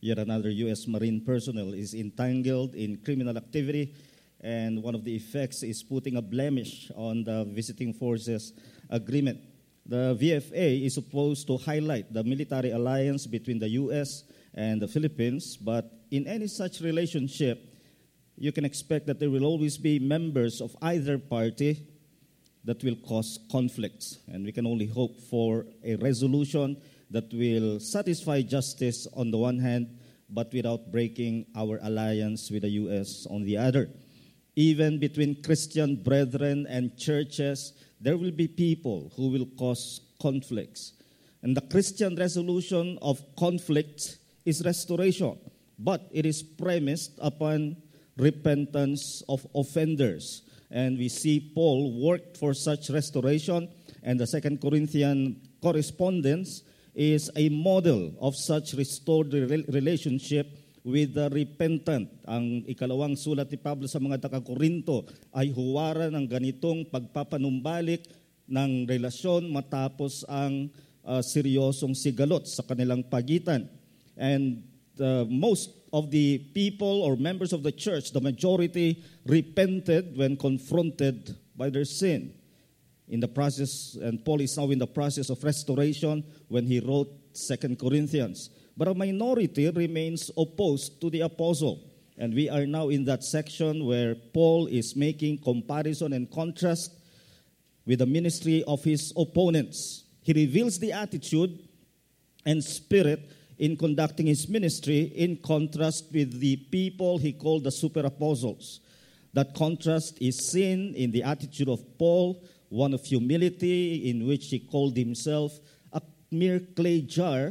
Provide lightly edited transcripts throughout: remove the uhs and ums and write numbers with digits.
yet another U.S. Marine personnel is entangled in criminal activity, and one of the effects is putting a blemish on the visiting forces agreement. The VFA is supposed to highlight the military alliance between the U.S. and the Philippines, but in any such relationship, you can expect that there will always be members of either party that will cause conflicts. And we can only hope for a resolution that will satisfy justice on the one hand, but without breaking our alliance with the U.S. on the other. Even between Christian brethren and churches, there will be people who will cause conflicts. And the Christian resolution of conflict is restoration, but it is premised upon repentance of offenders. And we see Paul worked for such restoration, and the 2 Corinthian correspondence is a model of such restored relationship with the repentant. Ang ikalawang sulat ni Pablo sa mga taga-Korinto ay huwaran ng ganitong pagpapanumbalik ng relasyon matapos ang seryosong sigalot sa kanilang pagitan. And most of the people or members of the church, the majority, repented when confronted by their sin. In the process, and Paul is now in the process of restoration when he wrote 2 Corinthians. But a minority remains opposed to the apostle. And we are now in that section where Paul is making comparison and contrast with the ministry of his opponents. He reveals the attitude and spirit in conducting his ministry in contrast with the people he called the super apostles. That contrast is seen in the attitude of Paul, one of humility, in which he called himself a mere clay jar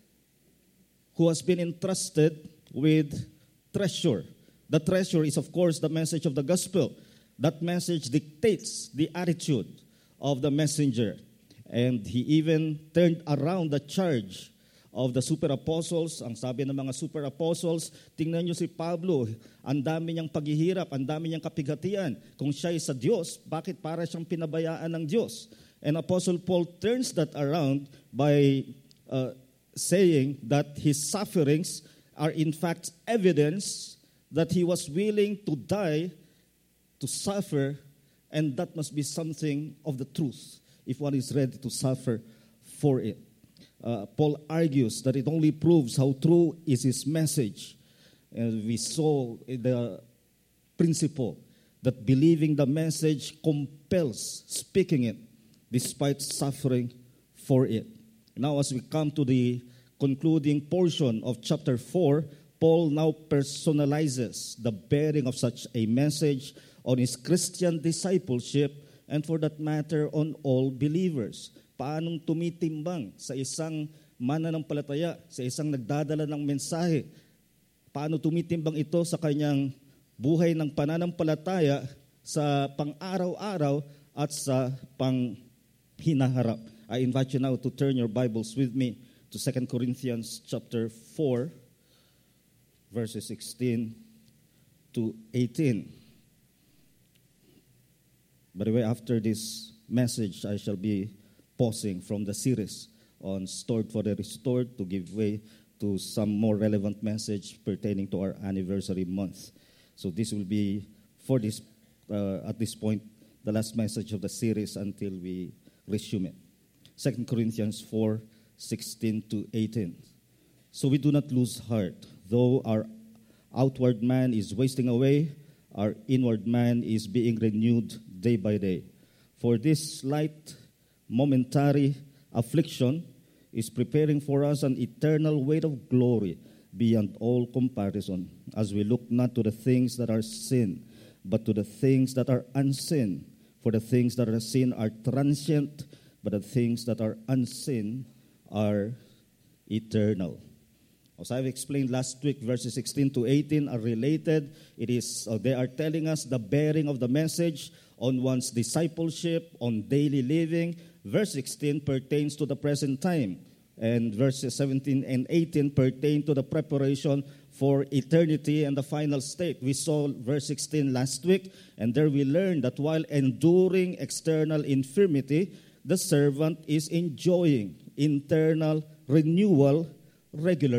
who has been entrusted with treasure. The treasure is, of course, the message of the gospel. That message dictates the attitude of the messenger. And he even turned around the charge of the super apostles. Ang sabi ng mga super apostles, tingnan nyo si Pablo, ang dami niyang paghihirap, ang dami niyang kapighatian. Kung siya ay sa Diyos, bakit para siyang pinabayaan ng Diyos? And Apostle Paul turns that around by saying that his sufferings are in fact evidence that he was willing to die, to suffer, and that must be something of the truth if one is ready to suffer for it. Paul argues that it only proves how true is his message. And we saw the principle that believing the message compels speaking it despite suffering for it. Now, as we come to the concluding portion of chapter 4, Paul now personalizes the bearing of such a message on his Christian discipleship and, for that matter, on all believers. Paanong tumitimbang sa isang mananampalataya, sa isang nagdadala ng mensahe? Paano tumitimbang ito sa kanyang buhay ng pananampalataya sa pang-araw-araw at sa pang-hinaharap? I invite you now to turn your Bibles with me to 2 Corinthians chapter 4, verses 16 to 18. By the way, after this message, I shall be pausing from the series on Stored for the Restored to give way to some more relevant message pertaining to our anniversary month. So this will be, for this at this point, the last message of the series until we resume it. 2 Corinthians 4, 16 to 18. So we do not lose heart. Though our outward man is wasting away, our inward man is being renewed day by day. For this light momentary affliction is preparing for us an eternal weight of glory beyond all comparison, as we look not to the things that are seen, but to the things that are unseen. For the things that are seen are transient, but the things that are unseen are eternal. As I've explained last week, verses 16 to 18 are related. They are telling us the bearing of the message on one's discipleship, on daily living. Verse 16 pertains to the present time, and verses 17 and 18 pertain to the preparation for eternity and the final state. We saw verse 16 last week, and there we learned that while enduring external infirmity, the servant is enjoying internal renewal regularly.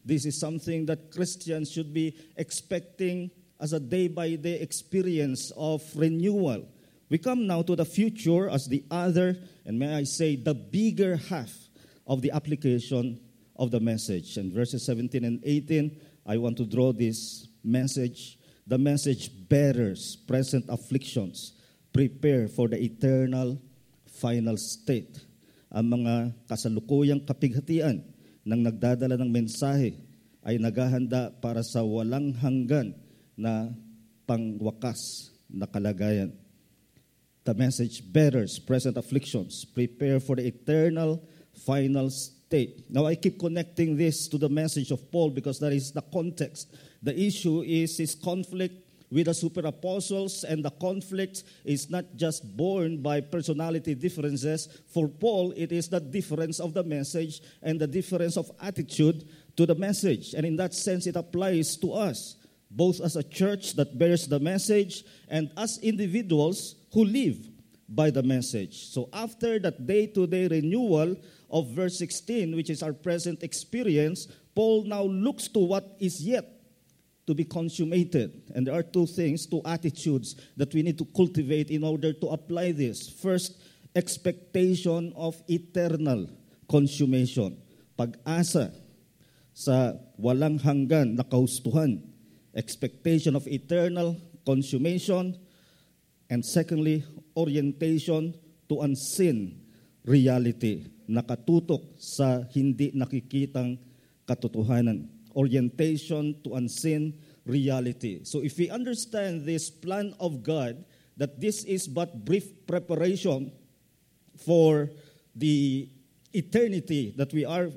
This is something that Christians should be expecting as a day-by-day experience of renewal. We come now to the future as the other, and may I say, the bigger half of the application of the message. And verses 17 and 18, I want to draw this message. The message bearers present afflictions, prepare for the eternal final state. Ang mga kasalukuyang kapighatian ng nagdadala ng mensahe ay naghahanda para sa walang hanggan na pangwakas na kalagayan. The message bearers present afflictions, prepare for the eternal final state. Now I keep connecting this to the message of Paul because that is the context. The issue is his conflict with the super apostles, and the conflict is not just born by personality differences. For Paul, it is the difference of the message and the difference of attitude to the message. And in that sense, it applies to us, both as a church that bears the message and as individuals who live by the message. So after that day-to-day renewal of verse 16, which is our present experience, Paul now looks to what is yet to be consummated. And there are two attitudes that we need to cultivate in order to apply this. First, expectation of eternal consummation. Pag-asa sa walang hanggan na kahustuhan. Expectation of eternal consummation. And secondly, orientation to unseen reality. Nakatutok sa hindi nakikitang katotohanan. Orientation to unseen reality. So if we understand this plan of God, that this is but brief preparation for the eternity that we are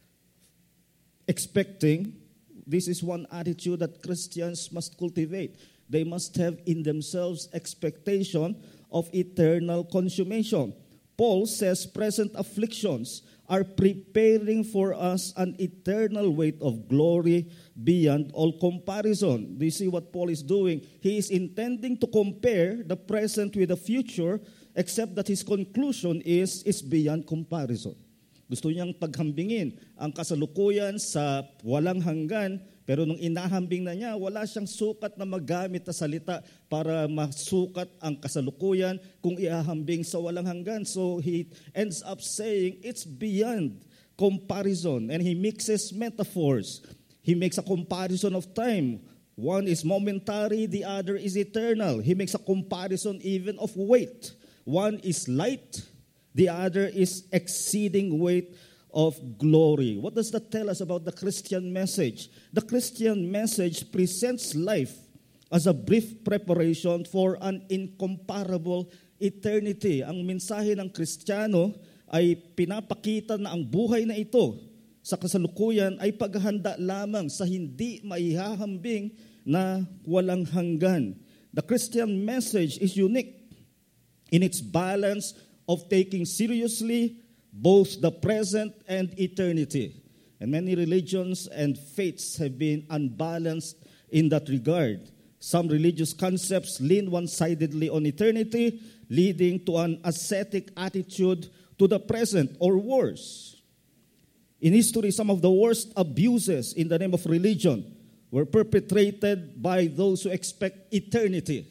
expecting, this is one attitude that Christians must cultivate. They must have in themselves expectation of eternal consummation. Paul says present afflictions are preparing for us an eternal weight of glory beyond all comparison. Do you see what Paul is doing? He is intending to compare the present with the future, except that his conclusion is beyond comparison. Gusto niyang paghambingin ang kasalukuyan sa walang hanggan, pero nung inahambing na niya, wala siyang sukat na magamit na salita para masukat ang kasalukuyan kung iahambing sa walang hanggan. So he ends up saying it's beyond comparison. And he mixes metaphors. He makes a comparison of time. One is momentary, the other is eternal. He makes a comparison even of weight. One is light, the other is exceeding weight of glory. What does that tell us about the Christian message? The Christian message presents life as a brief preparation for an incomparable eternity. Ang mensahe ng Kristiyano ay pinapakita na ang buhay na ito sa kasalukuyan ay paghahanda lamang sa hindi maihahambing na walang hanggan. The Christian message is unique in its balance of taking seriously both the present and eternity. And many religions and faiths have been unbalanced in that regard. Some religious concepts lean one-sidedly on eternity, leading to an ascetic attitude to the present, or worse. In history, some of the worst abuses in the name of religion were perpetrated by those who expect eternity.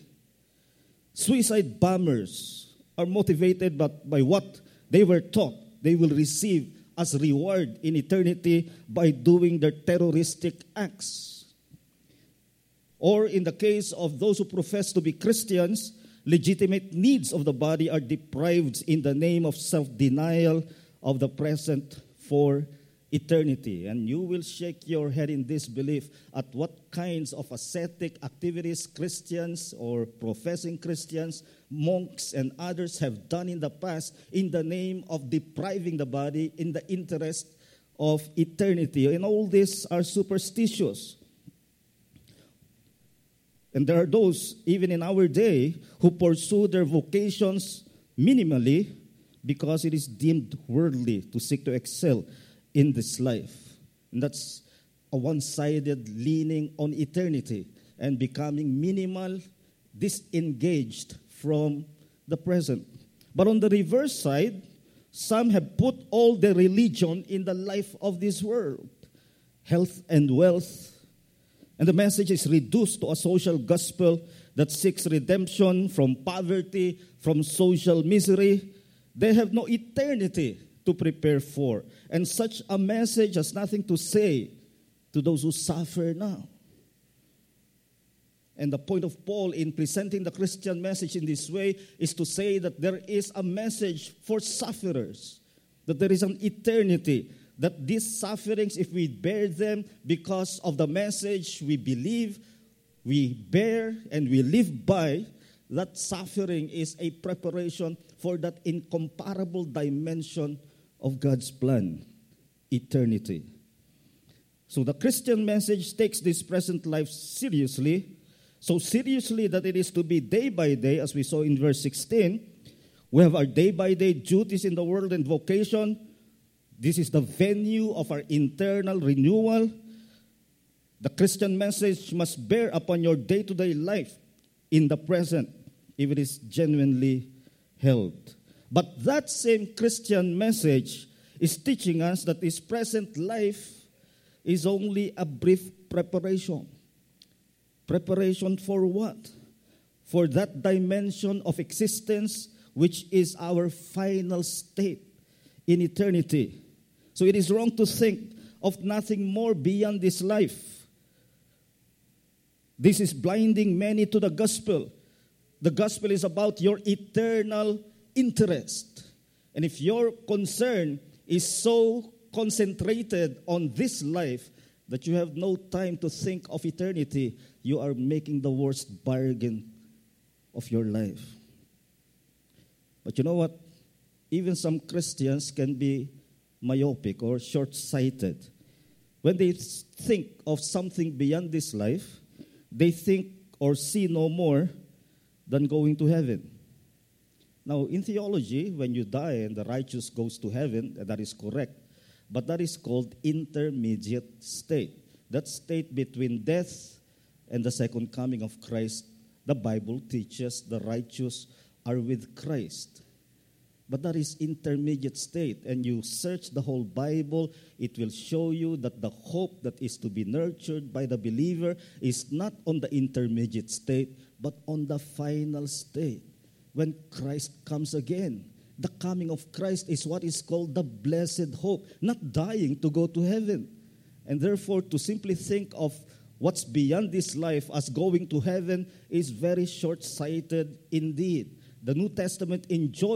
Suicide bombers are motivated by what they were taught they will receive as reward in eternity by doing their terroristic acts. Or in the case of those who profess to be Christians, legitimate needs of the body are deprived in the name of self-denial of the present for eternity. And you will shake your head in disbelief at what kinds of ascetic activities Christians or professing Christians, monks, and others have done in the past in the name of depriving the body in the interest of eternity. And all these are superstitious. And there are those, even in our day, who pursue their vocations minimally because it is deemed worldly to seek to excel in this life. And that's a one-sided leaning on eternity and becoming minimal, disengaged from the present. But on the reverse side, some have put all their religion in the life of this world. health and wealth. And the message is reduced to a social gospel that seeks redemption from poverty, from social misery. They have no eternity to prepare for. And such a message has nothing to say to those who suffer now. And the point of Paul in presenting the Christian message in this way is to say that there is a message for sufferers, that there is an eternity, that these sufferings, if we bear them because of the message we believe, we bear and we live by, that suffering is a preparation for that incomparable dimension of God's plan, eternity. So the Christian message takes this present life seriously, so seriously that it is to be day by day, as we saw in verse 16. We have our day-by-day duties in the world and vocation. This is the venue of our internal renewal. The Christian message must bear upon your day-to-day life in the present, if it is genuinely held. But that same Christian message is teaching us that this present life is only a brief preparation. Preparation for what? For that dimension of existence which is our final state in eternity. So it is wrong to think of nothing more beyond this life. This is blinding many to the gospel. The gospel is about your eternal interest. And if your concern is so concentrated on this life that you have no time to think of eternity, you are making the worst bargain of your life. But you know what? Even some Christians can be myopic or short-sighted. When they think of something beyond this life, they think or see no more than going to heaven. Now, in theology, when you die and the righteous goes to heaven, that is correct. But that is called intermediate state. That state between death and the second coming of Christ. The Bible teaches the righteous are with Christ. But that is intermediate state. And you search the whole Bible, it will show you that the hope that is to be nurtured by the believer is not on the intermediate state, but on the final state, when Christ comes again. The coming of Christ is what is called the blessed hope, not dying to go to heaven. And therefore, to simply think of what's beyond this life as going to heaven is very short-sighted indeed. The New Testament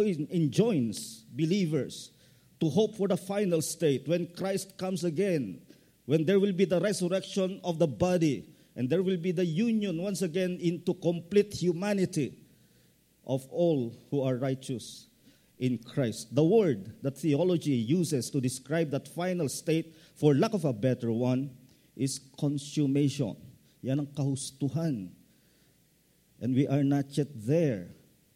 enjoins believers to hope for the final state when Christ comes again, when there will be the resurrection of the body, and there will be the union once again into complete humanity of all who are righteous in Christ. The word that theology uses to describe that final state, for lack of a better one, is consummation. Yan ang kahustuhan. And we are not yet there.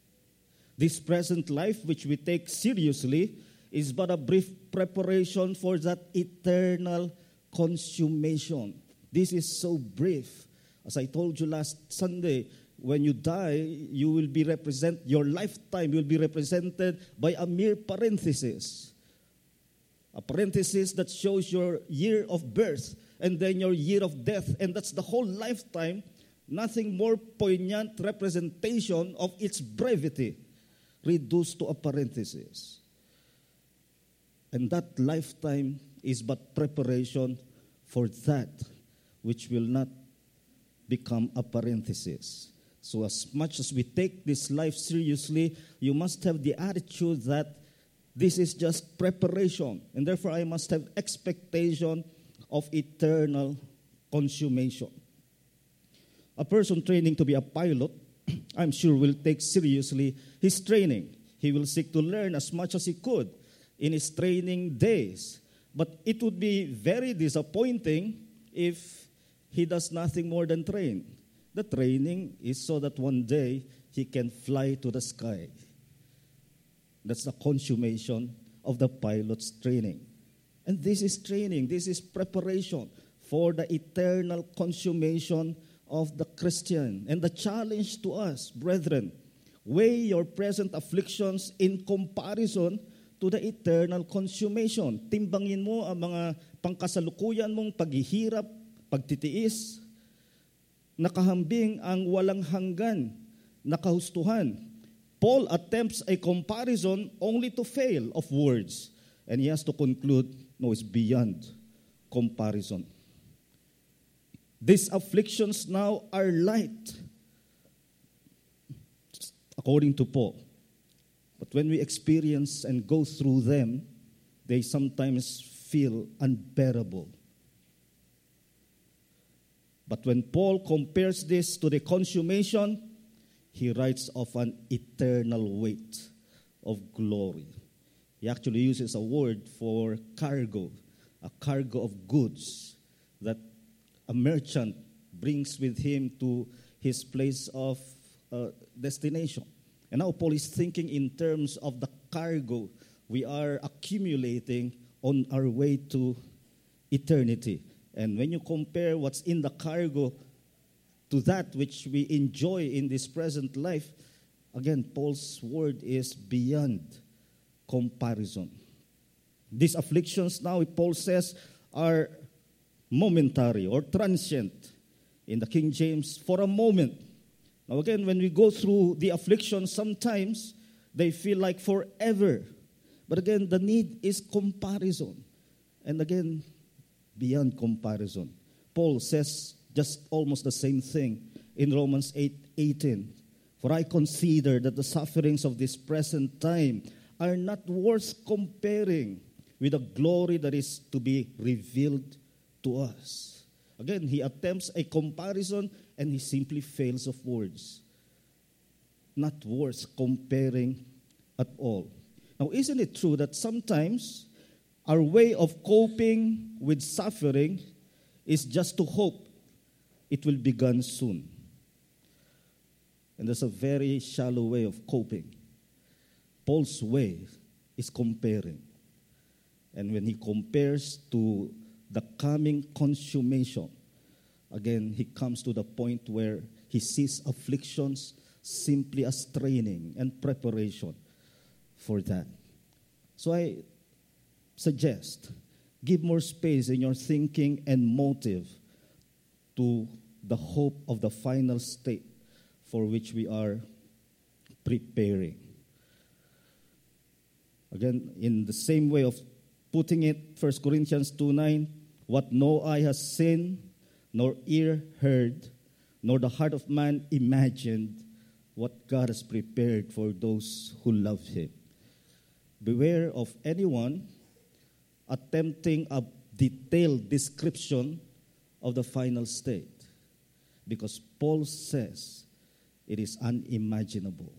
This present life, which we take seriously, is but a brief preparation for that eternal consummation. This is so brief. As I told you last Sunday, when you die, you will be your lifetime will be represented by a mere parenthesis. A parenthesis that shows your year of birth and then your year of death. And that's the whole lifetime. Nothing more poignant representation of its brevity, reduced to a parenthesis. And that lifetime is but preparation for that which will not become a parenthesis. So as much as we take this life seriously, you must have the attitude that this is just preparation. And therefore, I must have expectation of eternal consummation. A person training to be a pilot, I'm sure, will take seriously his training. He will seek to learn as much as he could in his training days. But it would be very disappointing if he does nothing more than train. The training is so that one day he can fly to the sky. That's the consummation of the pilot's training. And this is training, this is preparation for the eternal consummation of the Christian. And the challenge to us, brethren, weigh your present afflictions in comparison to the eternal consummation. Timbangin mo ang mga pangkasalukuyan mong paghihirap, pagtitiis, nakahambing ang walang hanggan na kahustuhan. Paul attempts a comparison only to fail of words. And he has to conclude, no, it's beyond comparison. These afflictions now are light, according to Paul. But when we experience and go through them, they sometimes feel unbearable. But when Paul compares this to the consummation, he writes of an eternal weight of glory. He actually uses a word for cargo, a cargo of goods that a merchant brings with him to his place of destination. And now Paul is thinking in terms of the cargo we are accumulating on our way to eternity. And when you compare what's in the cargo to that which we enjoy in this present life, again, Paul's word is beyond comparison. These afflictions now, Paul says, are momentary or transient. In the King James, for a moment. Now again, when we go through the affliction, sometimes they feel like forever. But again, the need is comparison. And again, beyond comparison. Paul says just almost the same thing in Romans 8:18. For I consider that the sufferings of this present time are not worth comparing with the glory that is to be revealed to us. Again, he attempts a comparison and he simply fails of words. Not worth comparing at all. Now, isn't it true that sometimes our way of coping with suffering is just to hope it will begin soon? And that's a very shallow way of coping. Paul's way is comparing. And when he compares to the coming consummation, again, he comes to the point where he sees afflictions simply as training and preparation for that. So I suggest, give more space in your thinking and motive to the hope of the final state for which we are preparing. Again, in the same way of putting it, 1 Corinthians 2:9, what no eye has seen, nor ear heard, nor the heart of man imagined, what God has prepared for those who love Him. Beware of anyone attempting a detailed description of the final state, because Paul says it is unimaginable.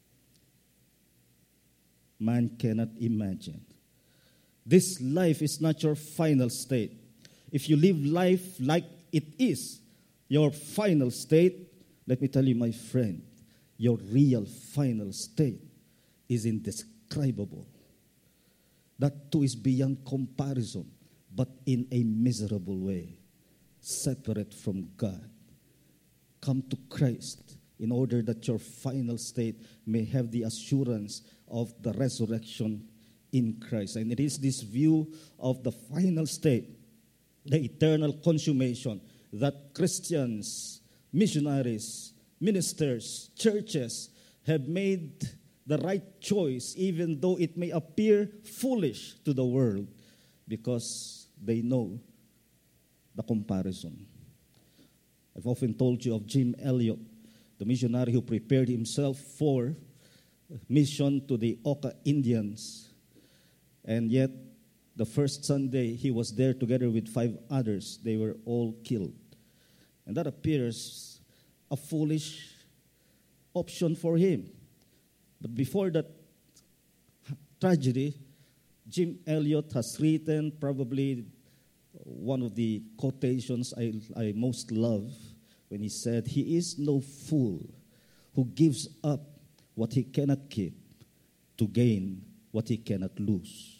Man cannot imagine. This life is not your final state. If you live life like it is your final state, let me tell you, my friend, your real final state is indescribable. That too is beyond comparison, but in a miserable way, separate from God. Come to Christ in order that your final state may have the assurance of the resurrection in Christ. And it is this view of the final state, the eternal consummation, that Christians, missionaries, ministers, churches have made the right choice, even though it may appear foolish to the world, because they know the comparison. I've often told you of Jim Elliot, the missionary who prepared himself for mission to the Oka Indians. And yet, the first Sunday he was there together with 5 others. They were all killed. And that appears a foolish option for him. But before that tragedy, Jim Elliot has written probably one of the quotations I most love, when he said, "He is no fool who gives up what he cannot keep to gain what he cannot lose."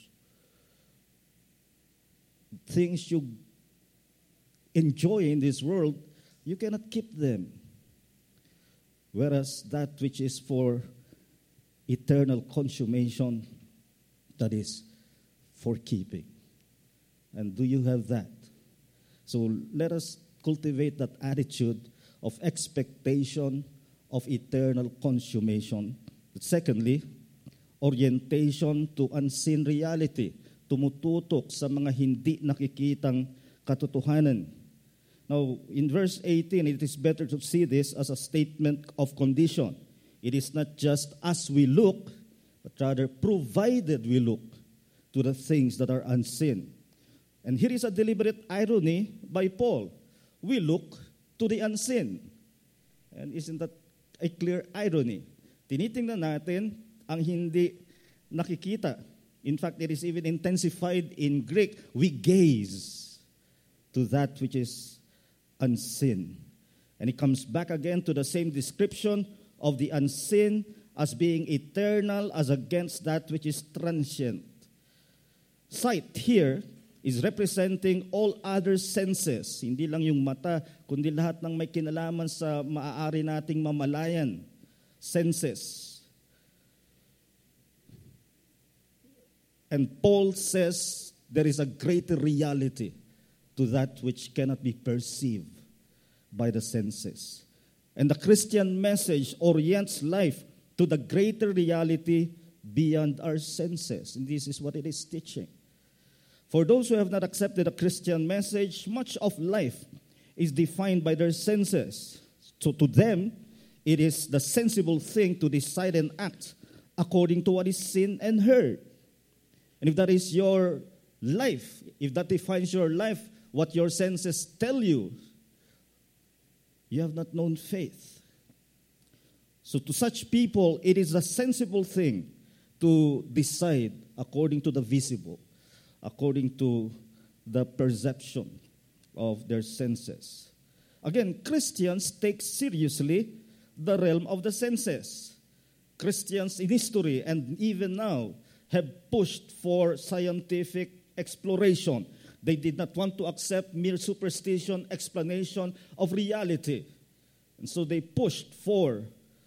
Things you enjoy in this world, you cannot keep them. Whereas that which is for eternal consummation, that is for keeping. And do you have that? So let us cultivate that attitude of expectation of eternal consummation. Secondly, orientation to unseen reality. Tumututok sa mga hindi nakikitang katotohanan. Now, in verse 18, it is better to see this as a statement of condition. It is not just as we look, but rather provided we look to the things that are unseen. And here is a deliberate irony by Paul. We look to the unseen. And isn't that a clear irony? Tinitingnan natin ang hindi nakikita. In fact, it is even intensified in Greek. We gaze to that which is unseen. And it comes back again to the same description of the unseen as being eternal as against that which is transient. Sight here is representing all other senses. Hindi lang yung mata, kundi lahat ng may kinalaman sa maaari nating mamalayan. Senses. And Paul says there is a greater reality to that which cannot be perceived by the senses. And the Christian message orients life to the greater reality beyond our senses. And this is what it is teaching. For those who have not accepted the Christian message, much of life is defined by their senses. So to them, it is the sensible thing to decide and act according to what is seen and heard. And if that is your life, if that defines your life, what your senses tell you, you have not known faith. So to such people, it is a sensible thing to decide according to the visible, according to the perception of their senses. Again, Christians take seriously the realm of the senses. Christians in history and even now have pushed for scientific exploration. They did not want to accept mere superstition explanation of reality. And so they pushed for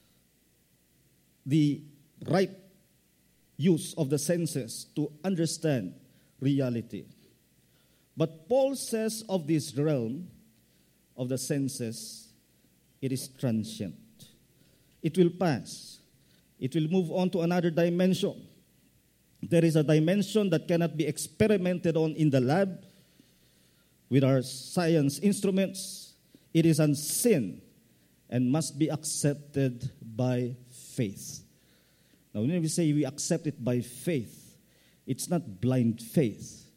the right use of the senses to understand reality. But Paul says of this realm of the senses, it is transient. It will pass. It will move on to another dimension. There is a dimension that cannot be experimented on in the lab with our science instruments. It is unseen and must be accepted by faith. Now, when we say we accept it by faith, it's not blind faith.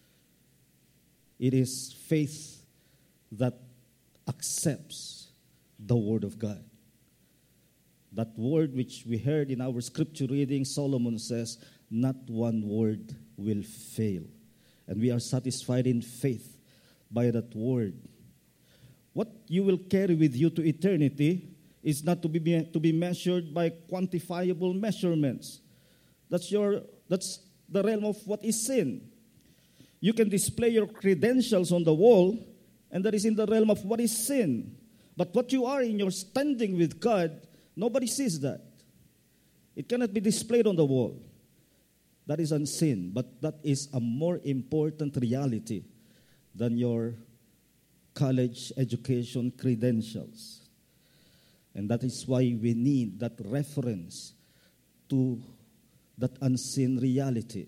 It is faith that accepts the Word of God. That word which we heard in our scripture reading, Solomon says, not one word will fail. And we are satisfied in faith by that word. What you will carry with you to eternity is not to be measured by quantifiable measurements. That's the realm of what is seen. You can display your credentials on the wall, and that is in the realm of what is seen. But what you are in your standing with God, nobody sees that. It cannot be displayed on the wall. That is unseen, but that is a more important reality than your college education credentials. And that is why we need that reference to that unseen reality.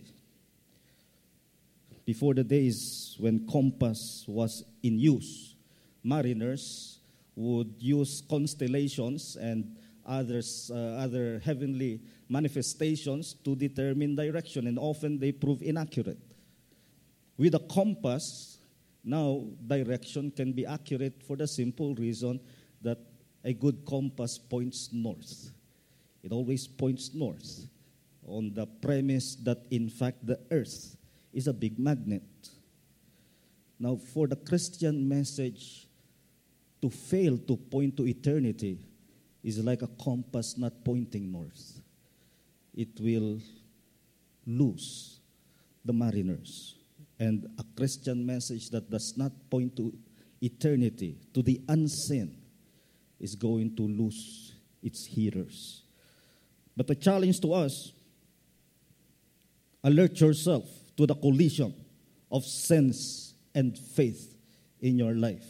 Before the days when compass was in use, mariners would use constellations and other heavenly manifestations to determine direction, and often they prove inaccurate. With a compass, now direction can be accurate for the simple reason that a good compass points north. It always points north on the premise that, in fact, the earth is a big magnet. Now, for the Christian message to fail to point to eternity is like a compass not pointing north. It will lose the mariners. And a Christian message that does not point to eternity, to the unseen, is going to lose its hearers. But the challenge to us Alert yourself to the collision of sense and faith in your life.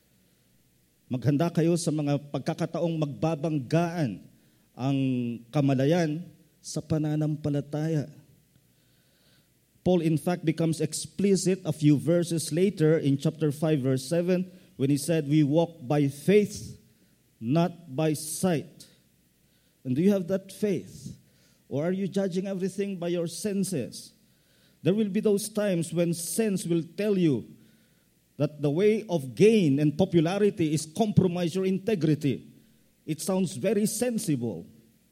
Maghanda kayo sa mga pagkakataong magbabanggaan ang kamalayan sa pananampalataya. Paul, in fact, becomes explicit a few verses later in chapter 5, verse 7, when he said, we walk by faith, not by sight. And do you have that faith? Or are you judging everything by your senses? There will be those times when sense will tell you that the way of gain and popularity is compromise your integrity. It sounds very sensible.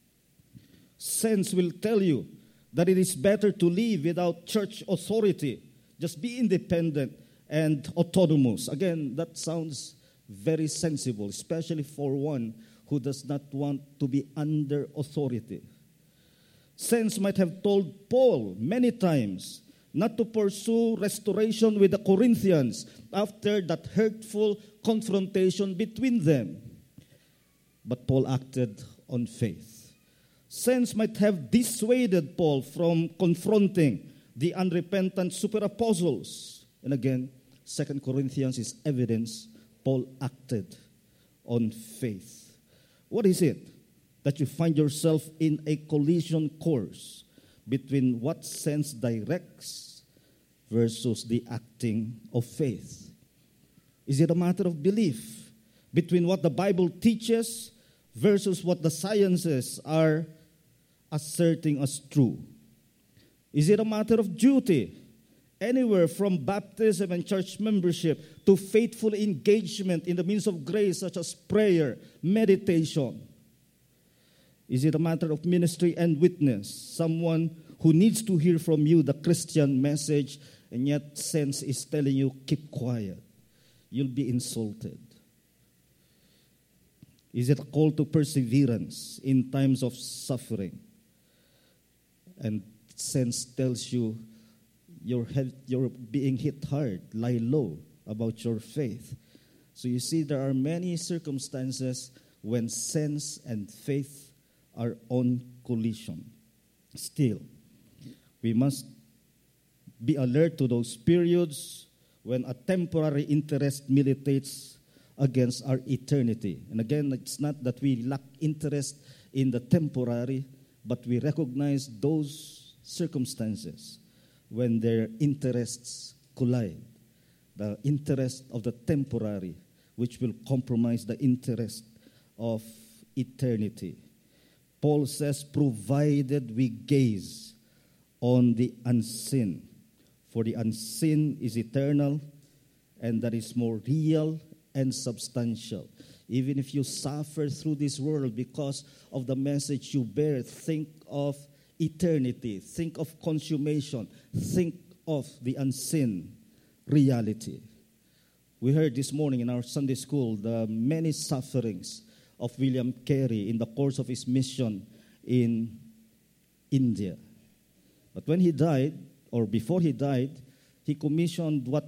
Sense will tell you that it is better to live without church authority. Just be independent and autonomous. Again, that sounds very sensible, especially for one who does not want to be under authority. Sense might have told Paul many times not to pursue restoration with the Corinthians after that hurtful confrontation between them. But Paul acted on faith. Sense might have dissuaded Paul from confronting the unrepentant super apostles. And again, 2 Corinthians is evidence Paul acted on faith. What is it that you find yourself in a collision course between what sense directs versus the acting of faith? Is it a matter of belief between what the Bible teaches versus what the sciences are asserting as true? Is it a matter of duty, anywhere from baptism and church membership to faithful engagement in the means of grace such as prayer, meditation? Is it a matter of ministry and witness, someone who needs to hear from you the Christian message, and yet sense is telling you, keep quiet, you'll be insulted? Is it a call to perseverance in times of suffering? And sense tells you you're being hit hard, lie low about your faith. So you see, there are many circumstances when sense and faith are on collision. Still, we must be alert to those periods when a temporary interest militates against our eternity. And again, it's not that we lack interest in the temporary, but we recognize those circumstances when their interests collide. The interest of the temporary, which will compromise the interest of eternity. Paul says, provided we gaze on the unseen. For the unseen is eternal, and that is more real and substantial. Even if you suffer through this world because of the message you bear, think of eternity, think of consummation, think of the unseen reality. We heard this morning in our Sunday school the many sufferings of William Carey in the course of his mission in India. But when he died, or before he died, he commissioned what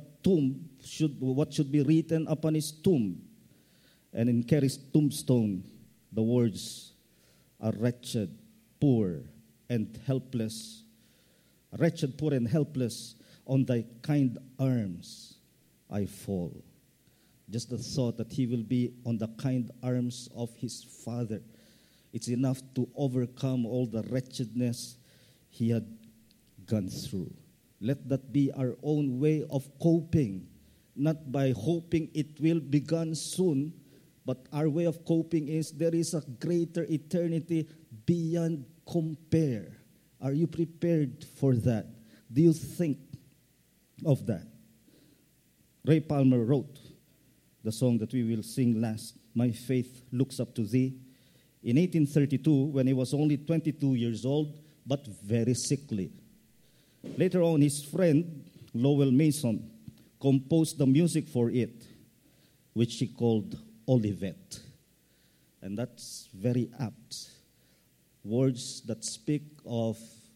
should be written upon his tomb. And in Carey's tombstone, the words are wretched, poor, and helpless. Wretched, poor, and helpless, on thy kind arms I fall. Just the thought that he will be on the kind arms of his Father, it's enough to overcome all the wretchedness he had gone through. Let that be our own way of coping, not by hoping it will be gone soon, but our way of coping is there is a greater eternity beyond compare. Are you prepared for that? Do you think of that? Ray Palmer wrote the song that we will sing last, My Faith Looks Up to Thee, in 1832 when he was only 22 years old, but very sickly. Later on, his friend, Lowell Mason, composed the music for it, which he called Olivet. And that's very apt. Words that speak of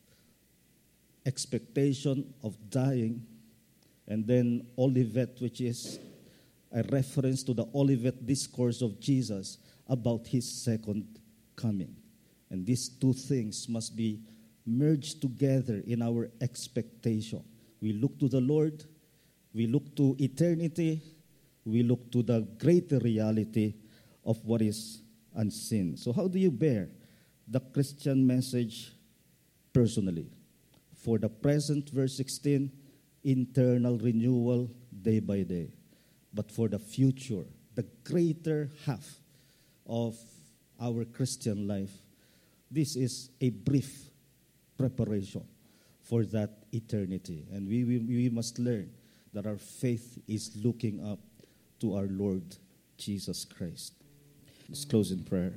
expectation of dying, and then Olivet, which is a reference to the Olivet discourse of Jesus about his second coming. And these two things must be merged together in our expectation. We look to the Lord, we look to eternity, we look to the greater reality of what is unseen. So how do you bear the Christian message personally? For the present, verse 16, internal renewal day by day. But for the future, the greater half of our Christian life, this is a brief preparation for that eternity. And we must learn that our faith is looking up to our Lord Jesus Christ. Let's close in prayer.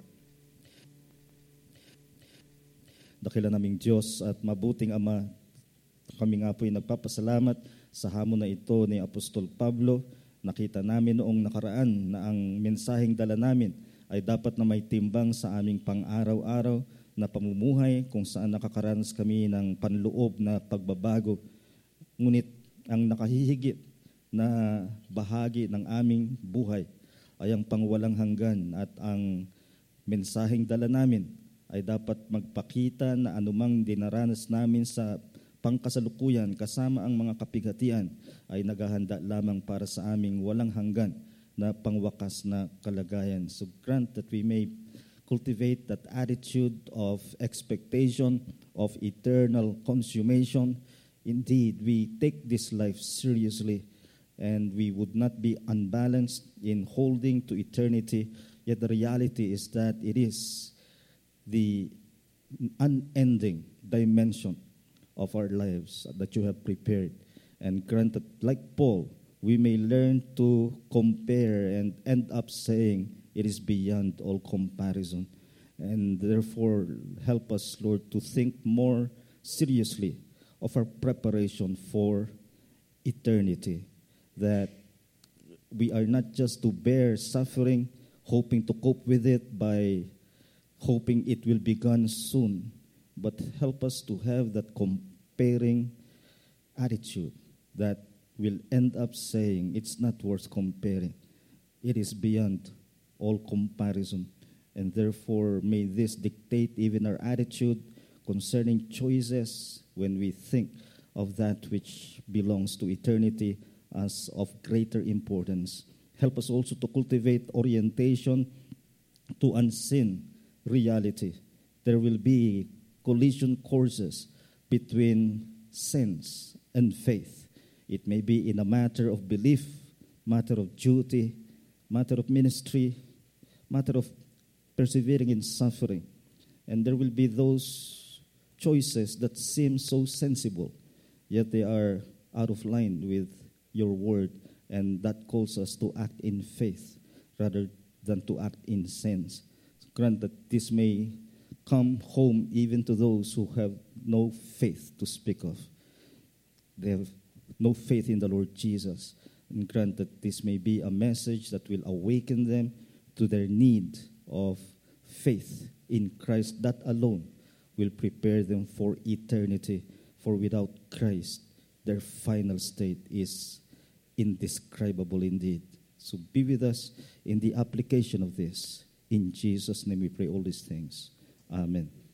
Dakila naming Diyos at mabuting Ama, kami nga po'y nagpapasalamat sa hamon na ito ni Apostol Pablo. Nakita namin noong nakaraan na ang mensaheng dala namin ay dapat na may timbang sa aming pang-araw-araw na pamumuhay kung saan nakakaranas kami ng panloob na pagbabago. Ngunit ang nakahihigit na bahagi ng aming buhay ay ang pangwalang hanggan at ang mensaheng dala namin ay dapat magpakita na anumang dinaranas namin sa pangkasalukuyan kasama ang mga kapighatian ay naghahanda lamang para sa aming walang hanggan na pangwakas na kalagayan. So grant that we may cultivate that attitude of expectation, of eternal consummation. Indeed, we take this life seriously and we would not be unbalanced in holding to eternity. Yet the reality is that it is the unending dimension of our lives that you have prepared. And granted, like Paul, we may learn to compare and end up saying it is beyond all comparison. And therefore, help us, Lord, to think more seriously of our preparation for eternity. That we are not just to bear suffering, hoping to cope with it by hoping it will be gone soon, but help us to have that comparing attitude that will end up saying it's not worth comparing. It is beyond all comparison. And therefore, may this dictate even our attitude concerning choices when we think of that which belongs to eternity as of greater importance. Help us also to cultivate orientation to unseen reality. There will be collision courses between sense and faith. It may be in a matter of belief, matter of duty, matter of ministry, matter of persevering in suffering. And there will be those choices that seem so sensible, yet they are out of line with your word, and that calls us to act in faith rather than to act in sense. Grant that this may come home even to those who have no faith to speak of. They have no faith in the Lord Jesus. And grant that this may be a message that will awaken them to their need of faith in Christ. That alone will prepare them for eternity. For without Christ, their final state is indescribable indeed. So be with us in the application of this. In Jesus' name we pray all these things. Amen.